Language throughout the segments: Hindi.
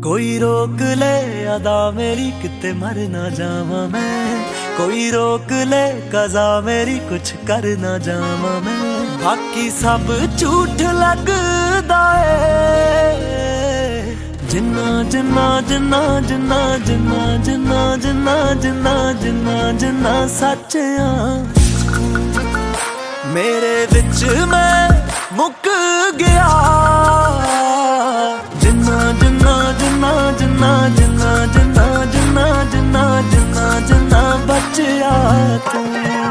कोई रोक ले अदा मेरी किते मर ना जावा मैं, कोई रोक ले कज़ा मेरी कुछ कर ना जावा मैं। बाकी सब झूठ लगदा है जिन्ना जिन्ना जिन्ना जिन्ना जिन्ना जिन्ना जिन्ना जिन्ना जिन्ना जिन्ना सच मेरे विच मैं मुक गया। जिन्ना जिन्ना जिन्ना जिन्ना जिन्ना जिन्ना जिन्ना जिन्ना जिन्ना जिन्ना बचिया तू।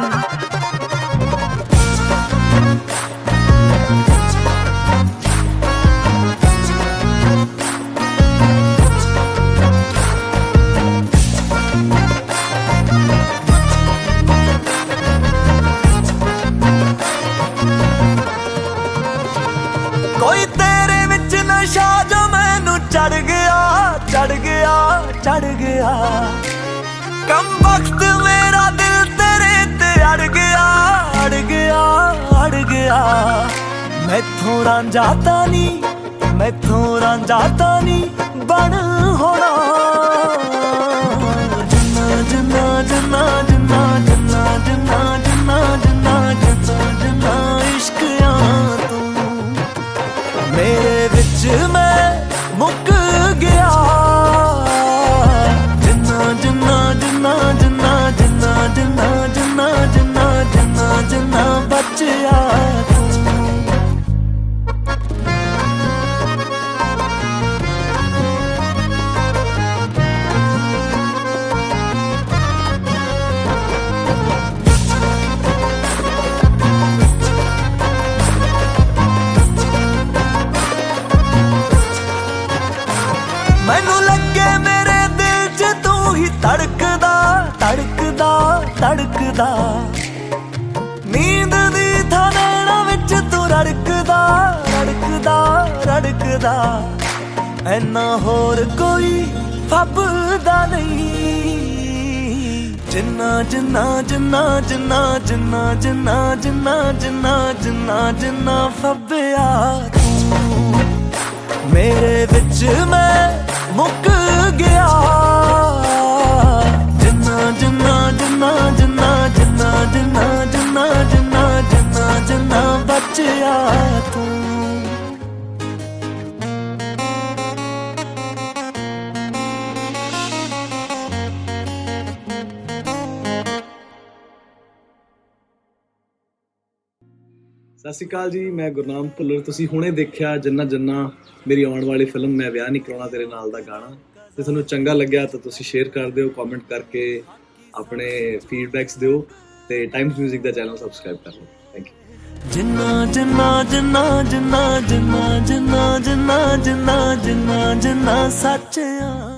कोई तेरे विच नशा जो मैनू चढ़ गया चढ़ गया चढ़ गया। कम वक्त मेरा दिल तेरे ते अड़ गया अड़ गया अड़ गया। मैथों रांझाता नहीं मैथों रांझाता नहीं बन होना। जिन्ना जिन्ना जिन्ना जिन्ना जिन्ना जिन्ना जिन्ना जिन्ना जिन्ना जिन्ना इश्क तू मेरे विच मैं मुक गया। जिन्ना जिन्ना जिन्ना जिन्ना जिन्ना जिन्ना जिन्ना जिन्ना जिन्ना जिन्ना बचिया तू। मैनू लगे मेरे दिल च तू ही धड़कदा धड़कदा धड़कदा। नींद दी था नैना विच तू रड़कदा रड़कदा रड़कदा। ऐना होर कोई फबदा नहीं जिन्ना जिन्ना जिन्ना जिन्ना जिन्ना जिन्ना जिन्ना जिन्ना जिन्ना जिन्ना फबया तू मेरे विच मैं मुक गया। जिन्ना जिन्ना जिन्ना जिन्ना जिन्ना जिन्ना जिन्ना जिन्ना जिन्ना जिन्ना बचिया तू। सत श्री अकाल जी, मैं गुरनाम भुल्लर। तुसीं हुणे देखिया जिन्ना जिन्ना मेरी आउण वाली फिल्म मैं विआह नहीं कराउणा तेरे नाल दा गाना। ते तुहानूं चंगा लग्या तो तुसीं शेयर कर दिओ, कॉमेंट करके अपने फीडबैक्स दिओ ते टाइम्स म्यूजिक दा चैनल सबसक्राइब कर लो। Thank you. Jinnah Jinnah Jinnah Jinnah Jinnah Jinnah Jinnah Jinnah Jinnah Jinnah such